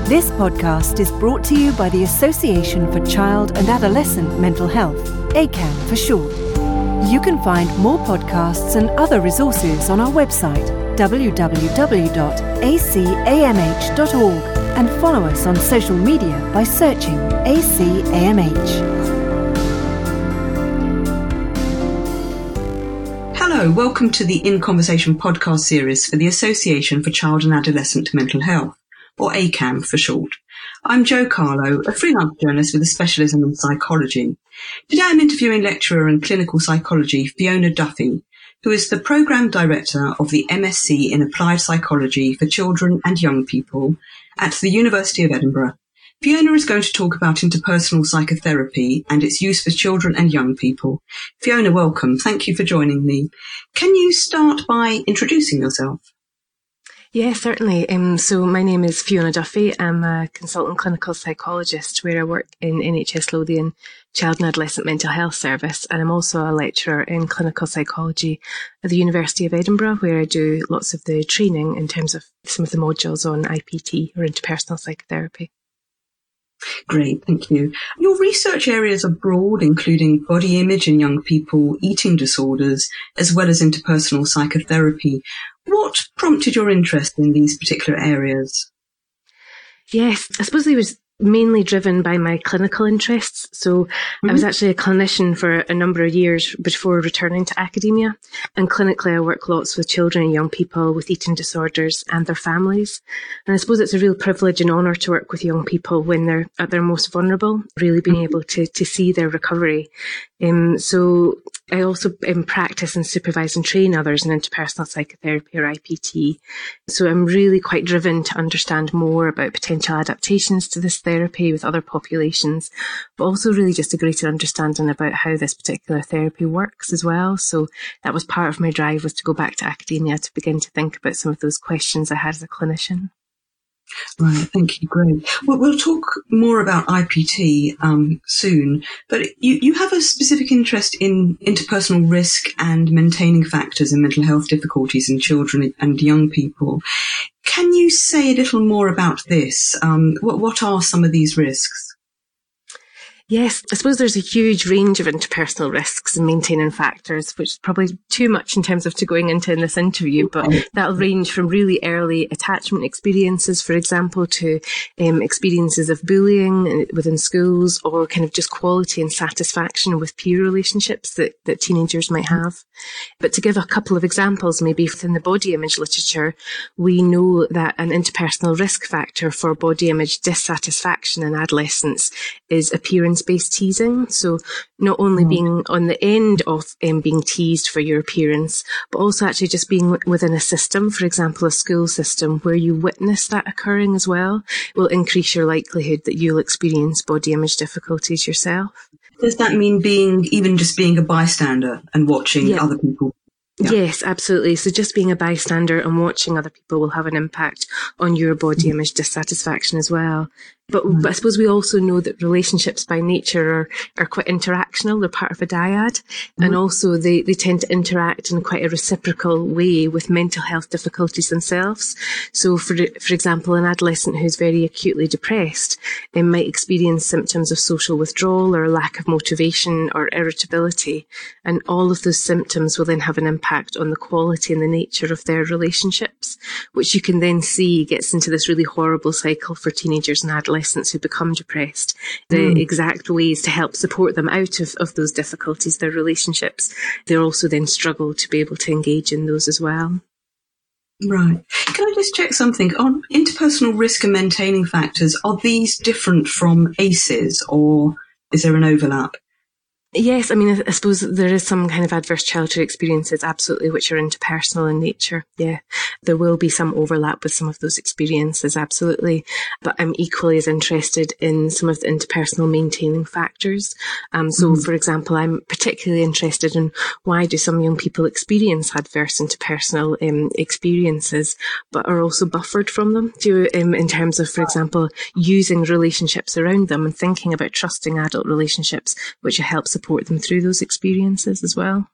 This podcast is brought to you by the Association for Child and Adolescent Mental Health, ACAM for short. You can find more podcasts and other resources on our website, www.acamh.org, and follow us on social media by searching ACAMH. Hello, welcome to the In Conversation podcast series for the Association for Child and Adolescent Mental Health, or ACAM for short. I'm Jo Carlo, a freelance journalist with a specialism in psychology. Today I'm interviewing lecturer in clinical psychology Fiona Duffy, who is the Programme Director of the MSc in Applied Psychology for Children and Young People at the University of Edinburgh. Fiona is going to talk about interpersonal psychotherapy and its use for children and young people. Fiona, welcome. Thank you for joining me. Can you start by introducing yourself? Yeah, certainly. So my name is Fiona Duffy. I'm a consultant clinical psychologist where I work in NHS Lothian Child and Adolescent Mental Health Service, and I'm also a lecturer in clinical psychology at the University of Edinburgh, where I do lots of the training in terms of some of the modules on IPT, or interpersonal psychotherapy. Great, thank you. Your research areas are broad, including body image in young people, eating disorders, as well as interpersonal psychotherapy. What prompted your interest in these particular areas? Yes, I suppose it was mainly driven by my clinical interests. So I was actually a clinician for a number of years before returning to academia. And clinically, I work lots with children and young people with eating disorders and their families. And I suppose it's a real privilege and honour to work with young people when they're at their most vulnerable, really being able to see their recovery. So I also practice and supervise and train others in interpersonal psychotherapy, or IPT. So I'm really quite driven to understand more about potential adaptations to this therapy with other populations, but also really just a greater understanding about how this particular therapy works as well. So that was part of my drive, was to go back to academia to begin to think about some of those questions I had as a clinician. Right, thank you, great. Well, we'll talk more about IPT soon, but you have a specific interest in interpersonal risk and maintaining factors in mental health difficulties in children and young people. Can you say a little more about this? What are some of these risks? Yes, I suppose there's a huge range of interpersonal risks and maintaining factors, which is probably too much in terms of going into in this interview, but that'll range from really early attachment experiences, for example, to experiences of bullying within schools, or kind of just quality and satisfaction with peer relationships that teenagers might have. But to give a couple of examples, maybe within the body image literature, we know that an interpersonal risk factor for body image dissatisfaction in adolescence is appearance-based teasing. So not only being on the end of being teased for your appearance, but also actually just being within a system, for example, a school system, where you witness that occurring as well, will increase your likelihood that you'll experience body image difficulties yourself. Does that mean being a bystander and watching other people? Yeah. Yes, absolutely. So just being a bystander and watching other people will have an impact on your body image dissatisfaction as well. But I suppose we also know that relationships by nature are quite interactional. They're part of a dyad. And also they tend to interact in quite a reciprocal way with mental health difficulties themselves. So for example, an adolescent who's very acutely depressed might experience symptoms of social withdrawal or lack of motivation or irritability. And all of those symptoms will then have an impact on the quality and the nature of their relationships, which you can then see gets into this really horrible cycle for teenagers and adolescents who become depressed. The exact ways to help support them out of those difficulties, their relationships, they also then struggle to be able to engage in those as well. Right. Can I just check something? On interpersonal risk and maintaining factors, are these different from ACEs, or is there an overlap? Yes, I mean, I suppose there is some kind of adverse childhood experiences, absolutely, which are interpersonal in nature. Yeah, there will be some overlap with some of those experiences, absolutely. But I'm equally as interested in some of the interpersonal maintaining factors. So, for example, I'm particularly interested in why do some young people experience adverse interpersonal experiences, but are also buffered from them, in terms of, for example, using relationships around them and thinking about trusting adult relationships, which help support them through those experiences as well.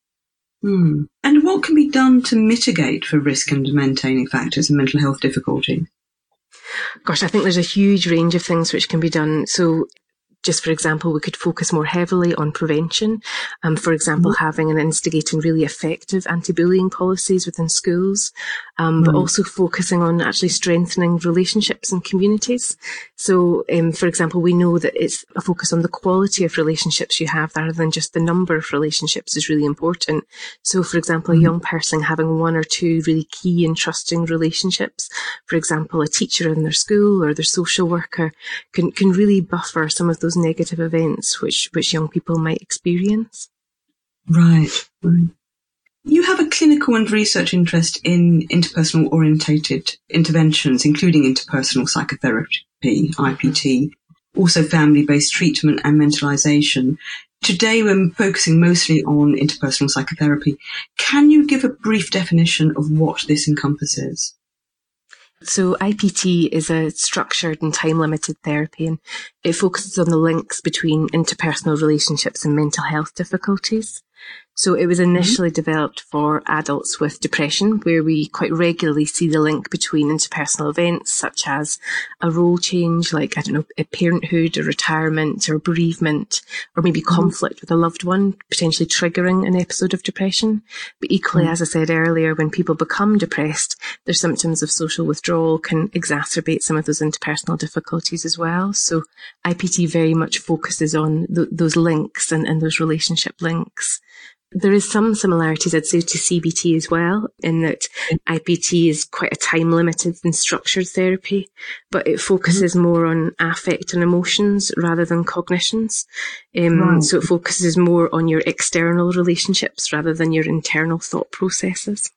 And what can be done to mitigate for risk and maintaining factors in mental health difficulty? Gosh, I think there's a huge range of things which can be done. So just for example, we could focus more heavily on prevention. For example, having and instigating really effective anti-bullying policies within schools, but also focusing on actually strengthening relationships and communities. So, for example, we know that it's a focus on the quality of relationships you have rather than just the number of relationships is really important. So, for example, a young person having one or two really key and trusting relationships, for example, a teacher in their school or their social worker can really buffer some of those negative events which young people might experience. Right. You have a clinical and research interest in interpersonal orientated interventions, including interpersonal psychotherapy, IPT, also family-based treatment and mentalisation. Today we're focusing mostly on interpersonal psychotherapy. Can you give a brief definition of what this encompasses? So IPT is a structured and time-limited therapy, and it focuses on the links between interpersonal relationships and mental health difficulties. So it was initially developed for adults with depression, where we quite regularly see the link between interpersonal events such as a role change, like, a parenthood or retirement or bereavement, or maybe conflict with a loved one, potentially triggering an episode of depression. But equally, as I said earlier, when people become depressed, their symptoms of social withdrawal can exacerbate some of those interpersonal difficulties as well. So IPT very much focuses on those links and those relationship links. There is some similarities, I'd say, to CBT as well, in that IPT is quite a time-limited and structured therapy, but it focuses more on affect and emotions rather than cognitions. So it focuses more on your external relationships rather than your internal thought processes.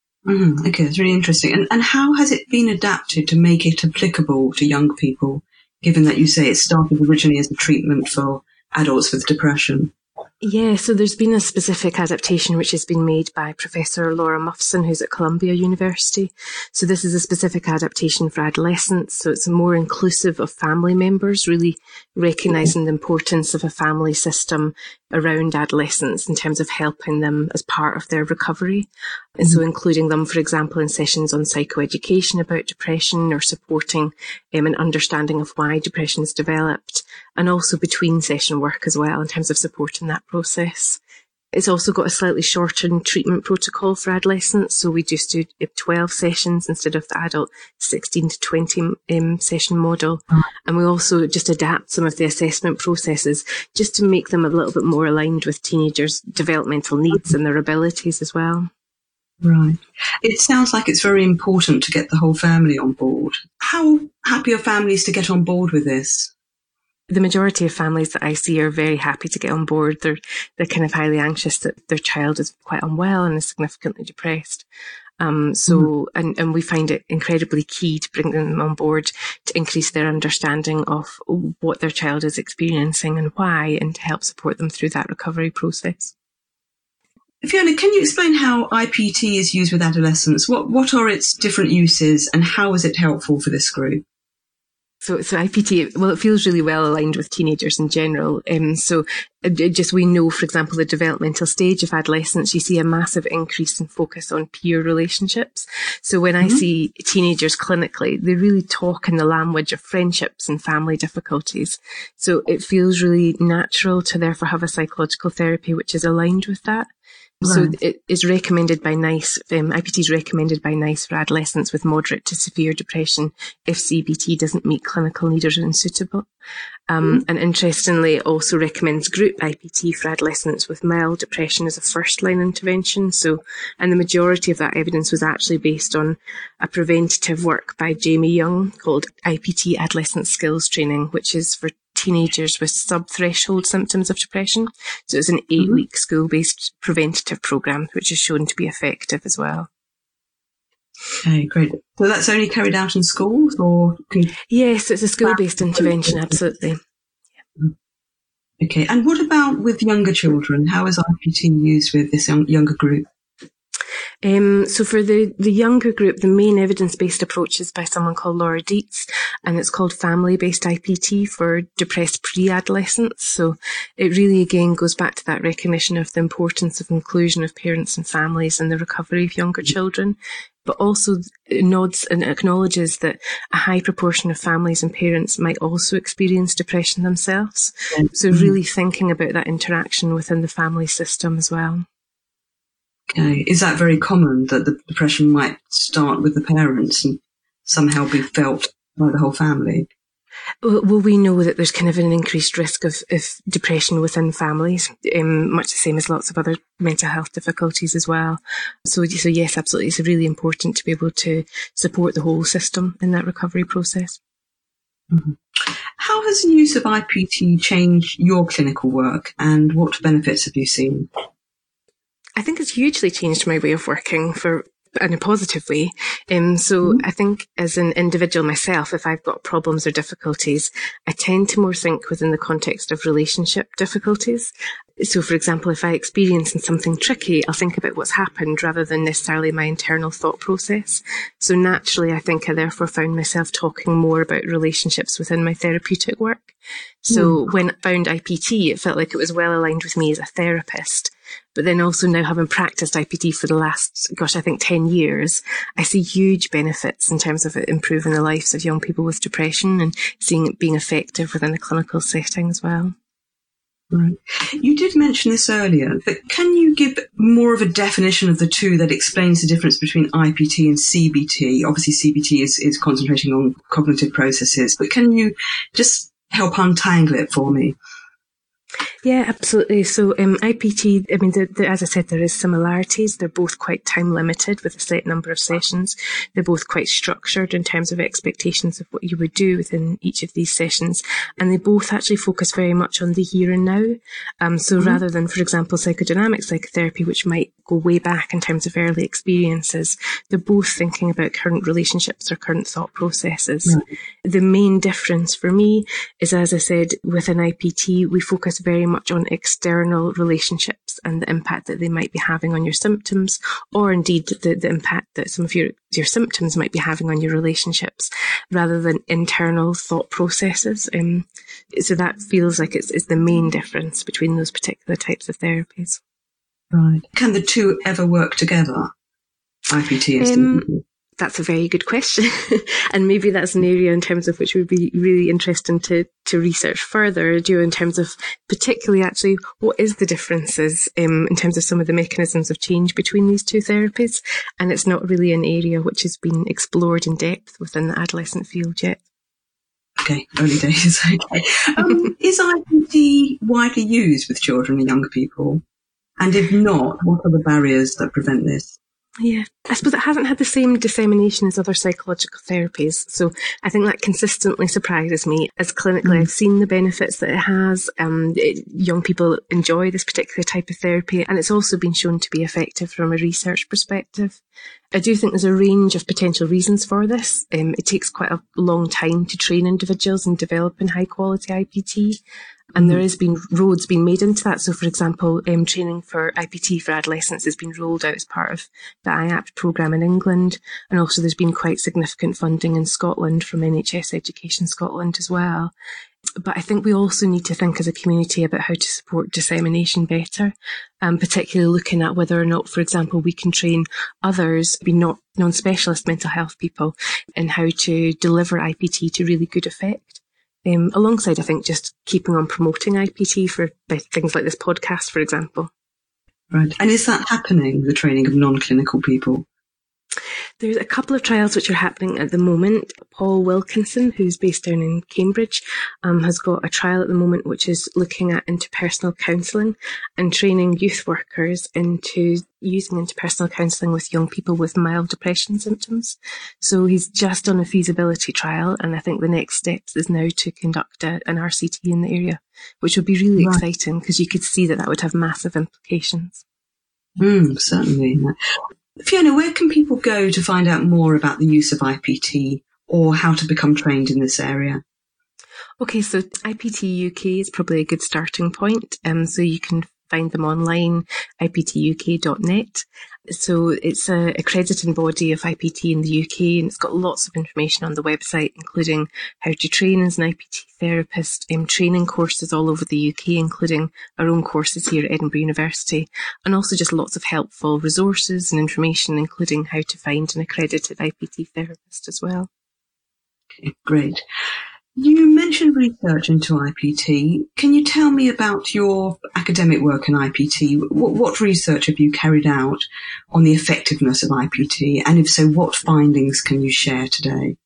Okay, that's really interesting. And how has it been adapted to make it applicable to young people, given that you say it started originally as a treatment for adults with depression? Yeah, so there's been a specific adaptation which has been made by Professor Laura Mufson, who's at Columbia University. So this is a specific adaptation for adolescents, so it's more inclusive of family members, really recognising the importance of a family system around adolescents in terms of helping them as part of their recovery. And so including them, for example, in sessions on psychoeducation about depression or supporting an understanding of why depression is developed, and also between session work as well in terms of supporting that process. It's also got a slightly shortened treatment protocol for adolescents, so we just do 12 sessions instead of the adult 16 to 20 session model. And we also just adapt some of the assessment processes just to make them a little bit more aligned with teenagers' developmental needs and their abilities as well. Right. It sounds like it's very important to get the whole family on board. How happy are families to get on board with this? The majority of families that I see are very happy to get on board. They're kind of highly anxious that their child is quite unwell and is significantly depressed. And we find it incredibly key to bring them on board to increase their understanding of what their child is experiencing and why, and to help support them through that recovery process. Fiona, can you explain how IPT is used with adolescents? What are its different uses and how is it helpful for this group? So IPT, well, it feels really well aligned with teenagers in general. We know, for example, the developmental stage of adolescence, you see a massive increase in focus on peer relationships. So when I see teenagers clinically, they really talk in the language of friendships and family difficulties. So it feels really natural to therefore have a psychological therapy which is aligned with that. So it is recommended by NICE, IPT is recommended by NICE for adolescents with moderate to severe depression if CBT doesn't meet clinical need or is unsuitable. And interestingly, it also recommends group IPT for adolescents with mild depression as a first-line intervention. And the majority of that evidence was actually based on a preventative work by Jamie Young called IPT Adolescent Skills Training, which is for teenagers with sub-threshold symptoms of depression. So it's an 8-week school-based preventative program, which is shown to be effective as well. Okay, great. So that's only carried out in schools, or? Yes, it's a school-based intervention, absolutely. Yeah. Okay, and what about with younger children? How is IPT used with this younger group? So for the younger group, the main evidence-based approach is by someone called Laura Dietz, and it's called family-based IPT for depressed pre-adolescents. So it really, again, goes back to that recognition of the importance of inclusion of parents and families in the recovery of younger children, but also nods and acknowledges that a high proportion of families and parents might also experience depression themselves. So really thinking about that interaction within the family system as well. Okay. Is that very common, that the depression might start with the parents and somehow be felt by the whole family? Well, we know that there's kind of an increased risk of depression within families, much the same as lots of other mental health difficulties as well. So yes, absolutely. It's really important to be able to support the whole system in that recovery process. Mm-hmm. How has the use of IPT changed your clinical work, and what benefits have you seen? I think it's hugely changed my way of working in a positive way. So I think as an individual myself, if I've got problems or difficulties, I tend to more think within the context of relationship difficulties. So, for example, if I experience something tricky, I'll think about what's happened rather than necessarily my internal thought process. So naturally, I think I therefore found myself talking more about relationships within my therapeutic work. So when I found IPT, it felt like it was well aligned with me as a therapist. But then also now having practiced IPT for the last, I think 10 years, I see huge benefits in terms of it improving the lives of young people with depression and seeing it being effective within a clinical setting as well. Right. You did mention this earlier, but can you give more of a definition of the two that explains the difference between IPT and CBT? Obviously, CBT is concentrating on cognitive processes, but can you just help untangle it for me? Yeah, absolutely. So IPT, I mean, as I said, there is similarities. They're both quite time limited with a set number of sessions. They're both quite structured in terms of expectations of what you would do within each of these sessions. And they both actually focus very much on the here and now. So rather than, for example, psychodynamic psychotherapy, which might go way back in terms of early experiences, they're both thinking about current relationships or current thought processes. Right. The main difference for me is, as I said, within IPT, we focus very much on external relationships and the impact that they might be having on your symptoms, or indeed the impact that some of your symptoms might be having on your relationships, rather than internal thought processes. So that feels like it's the main difference between those particular types of therapies. Right. Can the two ever work together, IPT and CBT? That's a very good question. And maybe that's an area in terms of which would be really interesting to research further, in terms of particularly actually what is the differences in terms of some of the mechanisms of change between these two therapies. And it's not really an area which has been explored in depth within the adolescent field yet. Okay, early days. Okay. Is IPT widely used with children and younger people? And if not, what are the barriers that prevent this? Yeah, I suppose it hasn't had the same dissemination as other psychological therapies. So I think that consistently surprises me. As clinically, I've seen the benefits that it has. Young people enjoy this particular type of therapy, and it's also been shown to be effective from a research perspective. I do think there's a range of potential reasons for this. It takes quite a long time to train individuals in developing high quality IPT. And there has been roads being made into that. So, for example, training for IPT for adolescents has been rolled out as part of the IAPT programme in England. And also there's been quite significant funding in Scotland from NHS Education Scotland as well. But I think we also need to think as a community about how to support dissemination better, particularly looking at whether or not, for example, we can train others, not non-specialist mental health people, in how to deliver IPT to really good effect. Alongside, I think, just keeping on promoting IPT by things like this podcast, for example. Right. And is that happening, the training of non-clinical people? There's a couple of trials which are happening at the moment. Paul Wilkinson, who's based down in Cambridge, has got a trial at the moment which is looking at interpersonal counselling and training youth workers into using interpersonal counselling with young people with mild depression symptoms. So he's just done a feasibility trial, and I think the next steps is now to conduct an RCT in the area, which would be really exciting because you could see that would have massive implications. Certainly. Fiona, where can people go to find out more about the use of IPT or how to become trained in this area? Okay, so IPT UK is probably a good starting point. So you can find them online, iptuk.net. So it's a accrediting body of IPT in the UK, and it's got lots of information on the website, including how to train as an IPT therapist, training courses all over the UK, including our own courses here at Edinburgh University, and also just lots of helpful resources and information, including how to find an accredited IPT therapist as well. Okay, great. You mentioned research into IPT. Can you tell me about your academic work in IPT? What research have you carried out on the effectiveness of IPT? And if so, what findings can you share today?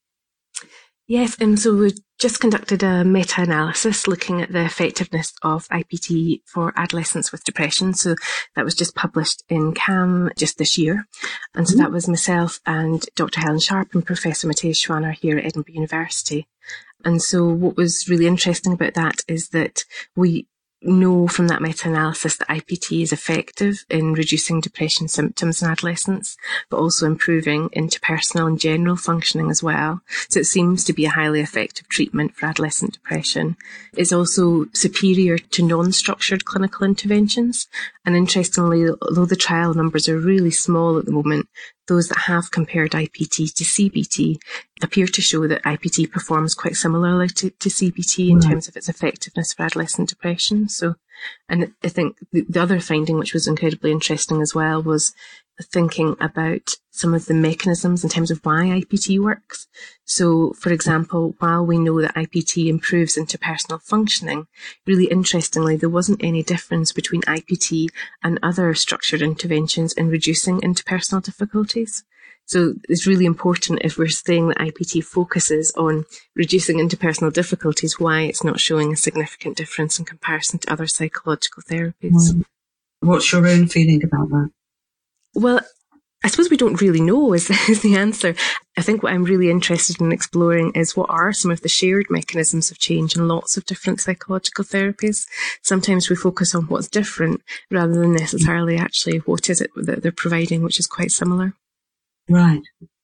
Yes, so we've just conducted a meta-analysis looking at the effectiveness of IPT for adolescents with depression. So that was just published in CAM just this year. And so that was myself and Dr. Helen Sharp and Professor Matthias Schwanner here at Edinburgh University. And so what was really interesting about that is that we know from that meta-analysis that IPT is effective in reducing depression symptoms in adolescents, but also improving interpersonal and general functioning as well. So it seems to be a highly effective treatment for adolescent depression. It's also superior to non-structured clinical interventions. And interestingly, although the trial numbers are really small at the moment, those that have compared IPT to CBT appear to show that IPT performs quite similarly to CBT in terms of its effectiveness for adolescent depression. So, and I think the other finding, which was incredibly interesting as well, was thinking about some of the mechanisms in terms of why IPT works. So, for example, while we know that IPT improves interpersonal functioning, really interestingly, there wasn't any difference between IPT and other structured interventions in reducing interpersonal difficulties. So it's really important, if we're saying that IPT focuses on reducing interpersonal difficulties, why it's not showing a significant difference in comparison to other psychological therapies. What's your own feeling about that? Well, I suppose we don't really know is the answer. I think what I'm really interested in exploring is what are some of the shared mechanisms of change in lots of different psychological therapies. Sometimes we focus on what's different rather than necessarily actually what is it that they're providing, which is quite similar. Right.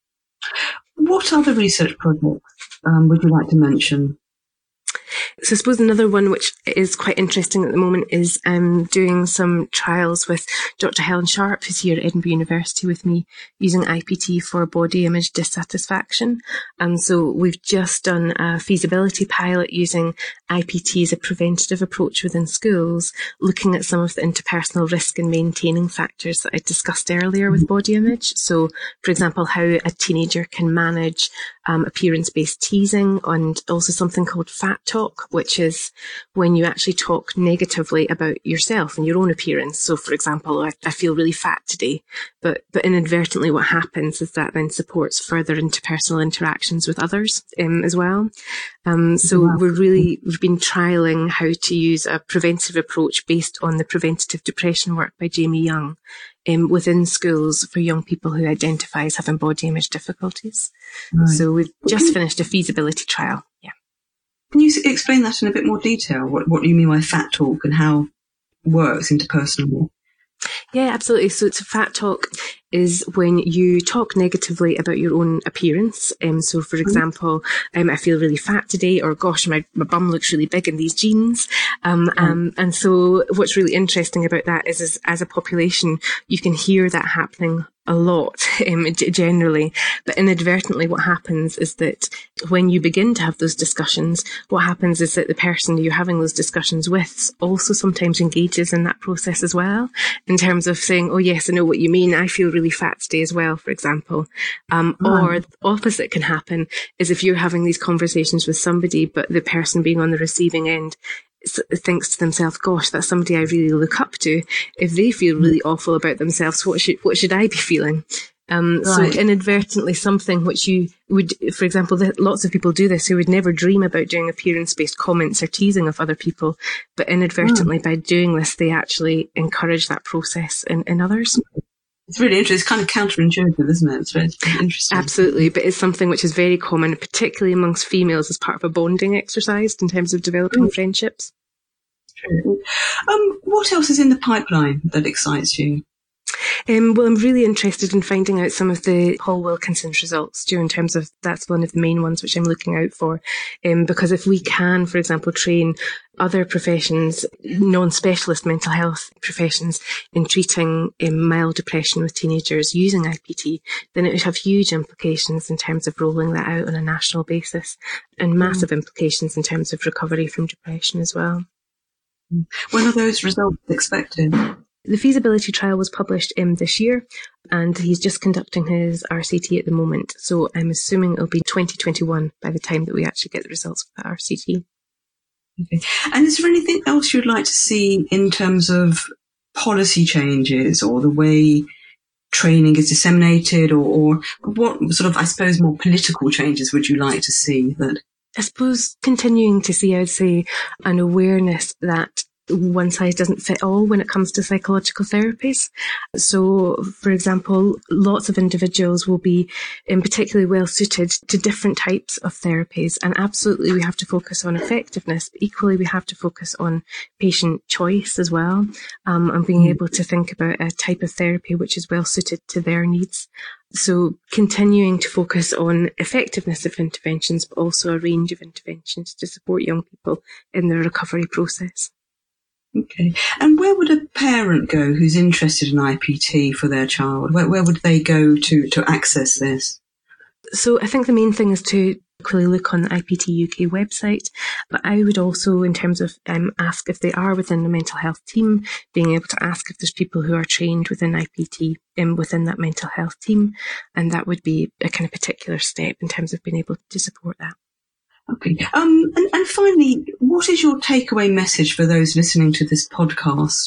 What other research projects would you like to mention? So I suppose another one which is quite interesting at the moment is doing some trials with Dr. Helen Sharp, who's here at Edinburgh University with me, using IPT for body image dissatisfaction. And so we've just done a feasibility pilot using IPT as a preventative approach within schools, looking at some of the interpersonal risk and maintaining factors that I discussed earlier with body image. So, for example, how a teenager can manage appearance-based teasing, and also something called fat talk, which is when you actually talk negatively about yourself and your own appearance. So, for example, I feel really fat today, but inadvertently what happens is that then supports further interpersonal interactions with others as well. So we've been trialling how to use a preventive approach based on the preventative depression work by Jamie Young within schools for young people who identify as having body image difficulties. Right. So we've just finished a feasibility trial. Yeah. Can you explain that in a bit more detail? What do you mean by fat talk and how it works interpersonally? Yeah, absolutely. So fat talk is when you talk negatively about your own appearance. So, for example, I feel really fat today, or gosh, my bum looks really big in these jeans. And so what's really interesting about that is as a population, you can hear that happening a lot, generally. But inadvertently, what happens is that when you begin to have those discussions, what happens is that the person you're having those discussions with also sometimes engages in that process as well, in terms of saying, oh yes, I know what you mean, I feel really fat today as well, for example. Or the opposite can happen is if you're having these conversations with somebody, but the person being on the receiving end thinks to themselves, gosh, that's somebody I really look up to. If they feel really awful about themselves, what should I be feeling? So inadvertently something which you would, for example, lots of people do this who would never dream about doing appearance-based comments or teasing of other people, but inadvertently by doing this, they actually encourage that process in others. It's really interesting. It's kind of counterintuitive, isn't it? It's really interesting. Absolutely, but it's something which is very common, particularly amongst females, as part of a bonding exercise in terms of developing friendships. True. What else is in the pipeline that excites you? Well, I'm really interested in finding out some of the Paul Wilkinson's results, in terms of that's one of the main ones which I'm looking out for. Because if we can, for example, train other professions, non-specialist mental health professions, in treating mild depression with teenagers using IPT, then it would have huge implications in terms of rolling that out on a national basis, and massive implications in terms of recovery from depression as well. When are those results expected? The feasibility trial was published this year, and he's just conducting his RCT at the moment. So I'm assuming it'll be 2021 by the time that we actually get the results of that RCT. Okay. And is there anything else you'd like to see in terms of policy changes or the way training is disseminated, or what sort of, I suppose, more political changes would you like to see? That I suppose continuing to see, I'd say, an awareness that one size doesn't fit all when it comes to psychological therapies. So, for example, lots of individuals will be particularly well suited to different types of therapies, and absolutely we have to focus on effectiveness, but equally we have to focus on patient choice as well, and being able to think about a type of therapy which is well suited to their needs. So continuing to focus on effectiveness of interventions, but also a range of interventions to support young people in their recovery process. Okay. And where would a parent go who's interested in IPT for their child? Where would they go to access this? So I think the main thing is to quickly look on the IPT UK website, but I would also, in terms of ask if they are within the mental health team, being able to ask if there's people who are trained within IPT within that mental health team, and that would be a kind of particular step in terms of being able to support that. Okay. And finally, what is your takeaway message for those listening to this podcast?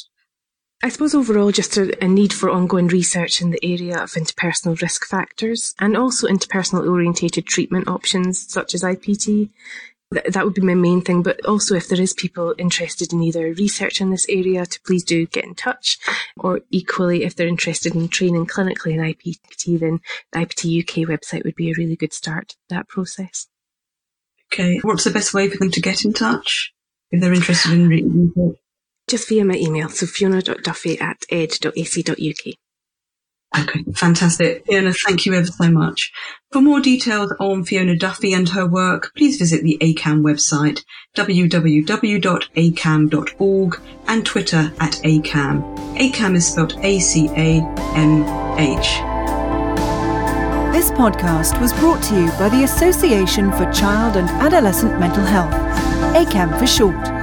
I suppose overall just a need for ongoing research in the area of interpersonal risk factors, and also interpersonal orientated treatment options such as IPT. That would be my main thing, but also if there is people interested in either research in this area, to please do get in touch, or equally if they're interested in training clinically in IPT, then the IPT UK website would be a really good start to that process. Okay. What's the best way for them to get in touch if they're interested in research? Just via my email, so fiona.duffy@ed.ac.uk. Okay, fantastic. Fiona, thank you ever so much. For more details on Fiona Duffy and her work, please visit the ACAM website, www.acam.org, and Twitter @ACAM. ACAM is spelled ACAMH. This podcast was brought to you by the Association for Child and Adolescent Mental Health, ACAM for short.